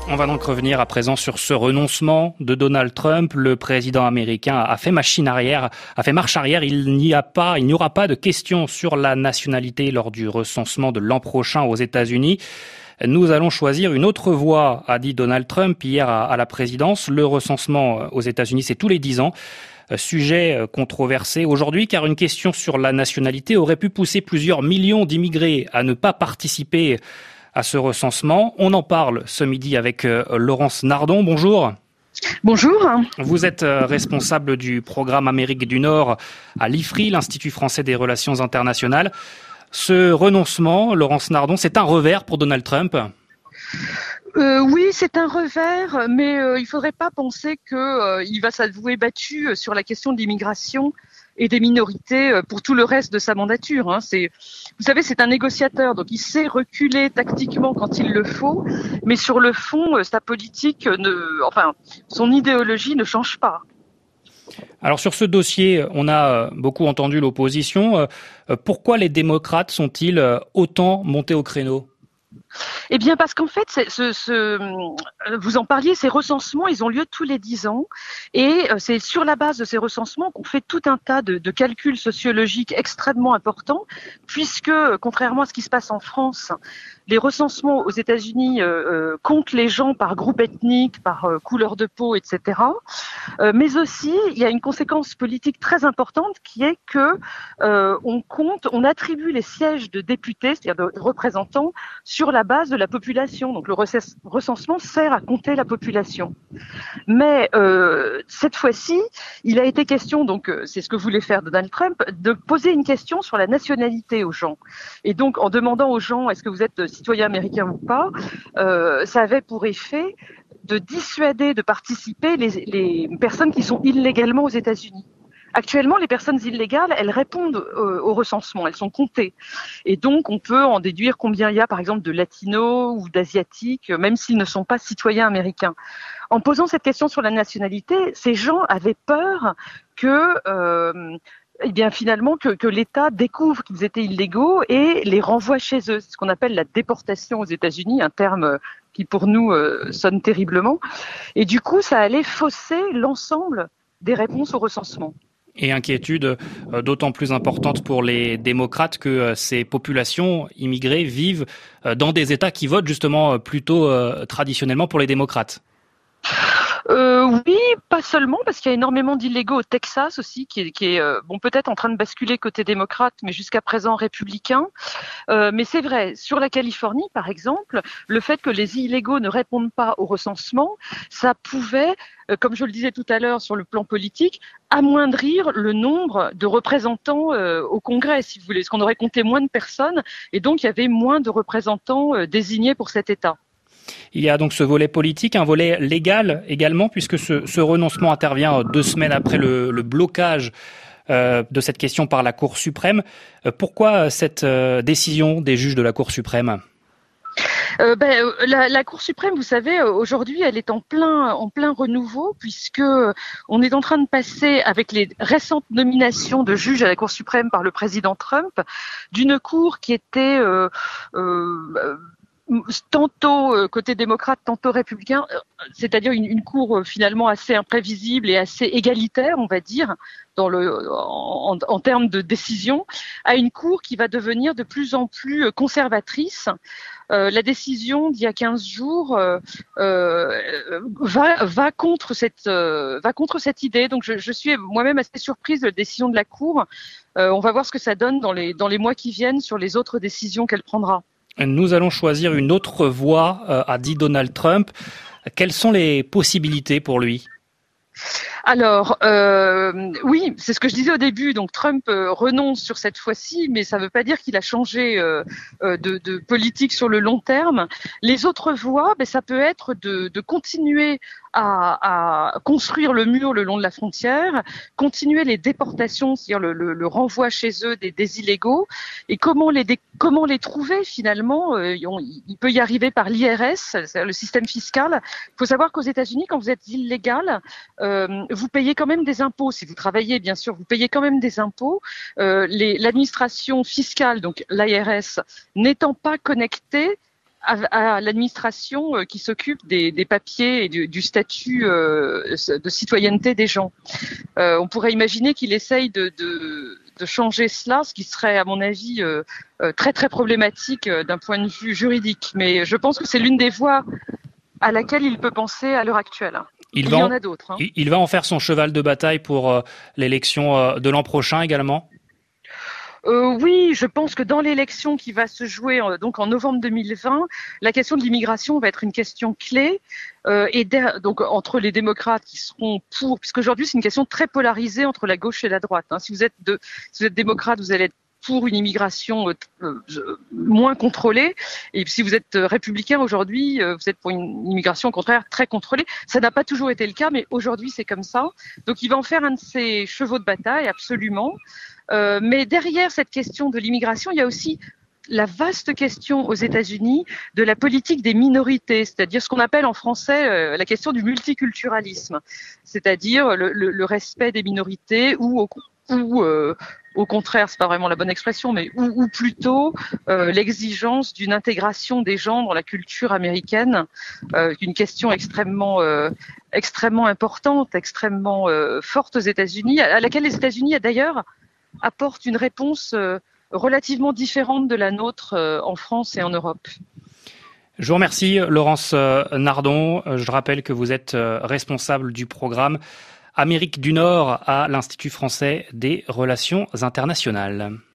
On va donc revenir à présent sur ce renoncement de Donald Trump. Le président américain a fait marche arrière. Il n'y aura pas de questions sur la nationalité lors du recensement de l'an prochain aux États-Unis. Nous allons choisir une autre voie, a dit Donald Trump hier à la présidence. Le recensement aux États-Unis, c'est tous les 10 ans. Sujet controversé aujourd'hui car une question sur la nationalité aurait pu pousser plusieurs millions d'immigrés à ne pas participer à ce recensement. On en parle ce midi avec Laurence Nardon. Bonjour. Bonjour. Vous êtes responsable du programme Amérique du Nord à l'IFRI, l'Institut français des relations internationales. Ce renoncement, Laurence Nardon, c'est un revers pour Donald Trump ? Oui, c'est un revers, mais il ne faudrait pas penser qu'il va s'avouer battu sur la question de l'immigration et des minorités pour tout le reste de sa mandature. Vous savez, c'est un négociateur, donc il sait reculer tactiquement quand il le faut, mais sur le fond, sa politique, son idéologie ne change pas. Alors sur ce dossier, on a beaucoup entendu l'opposition. Pourquoi les démocrates sont-ils autant montés au créneau ? Eh bien, parce qu'en fait, vous en parliez, ces recensements, ils ont lieu tous les 10 ans. Et c'est sur la base de ces recensements qu'on fait tout un tas de calculs sociologiques extrêmement importants, puisque, contrairement à ce qui se passe en France, les recensements aux États-Unis comptent les gens par groupe ethnique, par couleur de peau, etc. Mais aussi, il y a une conséquence politique très importante qui est que on attribue les sièges de députés, c'est-à-dire de représentants, sur la base de la population. Donc le recensement sert à compter la population. Mais cette fois-ci, il a été question, donc c'est ce que voulait faire Donald Trump, de poser une question sur la nationalité aux gens. Et donc en demandant aux gens, est-ce que vous êtes citoyen américain ou pas, ça avait pour effet de dissuader de participer les personnes qui sont illégalement aux États-Unis. Actuellement, les personnes illégales, elles répondent au recensement, elles sont comptées. Et donc, on peut en déduire combien il y a, par exemple, de latinos ou d'asiatiques, même s'ils ne sont pas citoyens américains. En posant cette question sur la nationalité, ces gens avaient peur que finalement que l'État découvre qu'ils étaient illégaux et les renvoie chez eux. C'est ce qu'on appelle la déportation aux États-Unis, un terme qui pour nous sonne terriblement. Et du coup, ça allait fausser l'ensemble des réponses au recensement. Et inquiétude d'autant plus importante pour les démocrates que ces populations immigrées vivent dans des États qui votent justement plutôt traditionnellement pour les démocrates. Oui, pas seulement, parce qu'il y a énormément d'illégaux au Texas aussi, qui est peut-être en train de basculer côté démocrate, mais jusqu'à présent républicain. Mais c'est vrai, sur la Californie, par exemple, le fait que les illégaux ne répondent pas au recensement, ça pouvait, comme je le disais tout à l'heure sur le plan politique, amoindrir le nombre de représentants au Congrès, si vous voulez, parce qu'on aurait compté moins de personnes, et donc il y avait moins de représentants désignés pour cet État. Il y a donc ce volet politique, un volet légal également, puisque ce renoncement intervient 2 semaines après le blocage de cette question par la Cour suprême. Pourquoi cette décision des juges de la Cour suprême ? La Cour suprême, vous savez, aujourd'hui, elle est en plein renouveau, puisque on est en train de passer, avec les récentes nominations de juges à la Cour suprême par le président Trump, d'une cour qui était tantôt côté démocrate, tantôt républicain, c'est-à-dire une cour finalement assez imprévisible et assez égalitaire, on va dire, en termes de décision, à une cour qui va devenir de plus en plus conservatrice. La décision d'il y a 15 jours va contre cette idée. Donc je suis moi-même assez surprise de la décision de la Cour. On va voir ce que ça donne dans les mois qui viennent sur les autres décisions qu'elle prendra. Nous allons choisir une autre voie, a dit Donald Trump. Quelles sont les possibilités pour lui ? Alors, oui, c'est ce que je disais au début. Donc Trump renonce sur cette fois-ci, mais ça ne veut pas dire qu'il a changé de politique sur le long terme. Les autres voies, ça peut être de continuer à construire le mur le long de la frontière, continuer les déportations, c'est-à-dire le renvoi chez eux des illégaux, et comment les trouver finalement. Il peut y arriver par l'IRS, c'est-à-dire le système fiscal. Il faut savoir qu'aux États-Unis, quand vous êtes illégal, vous payez quand même des impôts. Si vous travaillez, bien sûr, vous payez quand même des impôts. L'administration fiscale, donc l'IRS, n'étant pas connectée à l'administration qui s'occupe des papiers et du statut de citoyenneté des gens. On pourrait imaginer qu'il essaye de changer cela, ce qui serait, à mon avis, très très problématique d'un point de vue juridique. Mais je pense que c'est l'une des voies à laquelle il peut penser à l'heure actuelle. Il y en a d'autres. Hein. Il va en faire son cheval de bataille pour l'élection de l'an prochain également ? Oui, je pense que dans l'élection qui va se jouer donc en novembre 2020, la question de l'immigration va être une question clé. Donc entre les démocrates qui seront pour, puisqu'aujourd'hui c'est une question très polarisée entre la gauche et la droite. Hein. Si vous êtes démocrate, vous allez être pour une immigration moins contrôlée, et si vous êtes républicain aujourd'hui, vous êtes pour une immigration au contraire très contrôlée. Ça n'a pas toujours été le cas, mais aujourd'hui c'est comme ça. Donc il va en faire un de ses chevaux de bataille, absolument. Mais derrière cette question de l'immigration, il y a aussi la vaste question aux États-Unis de la politique des minorités, c'est-à-dire ce qu'on appelle en français la question du multiculturalisme, c'est-à-dire le respect des minorités ou au contraire, c'est pas vraiment la bonne expression, mais ou plutôt l'exigence d'une intégration des gens dans la culture américaine, une question extrêmement importante, extrêmement forte aux États-Unis, à laquelle les États-Unis d'ailleurs apportent une réponse relativement différente de la nôtre en France et en Europe. Je vous remercie, Laurence Nardon. Je rappelle que vous êtes responsable du programme Amérique du Nord à l'Institut français des relations internationales.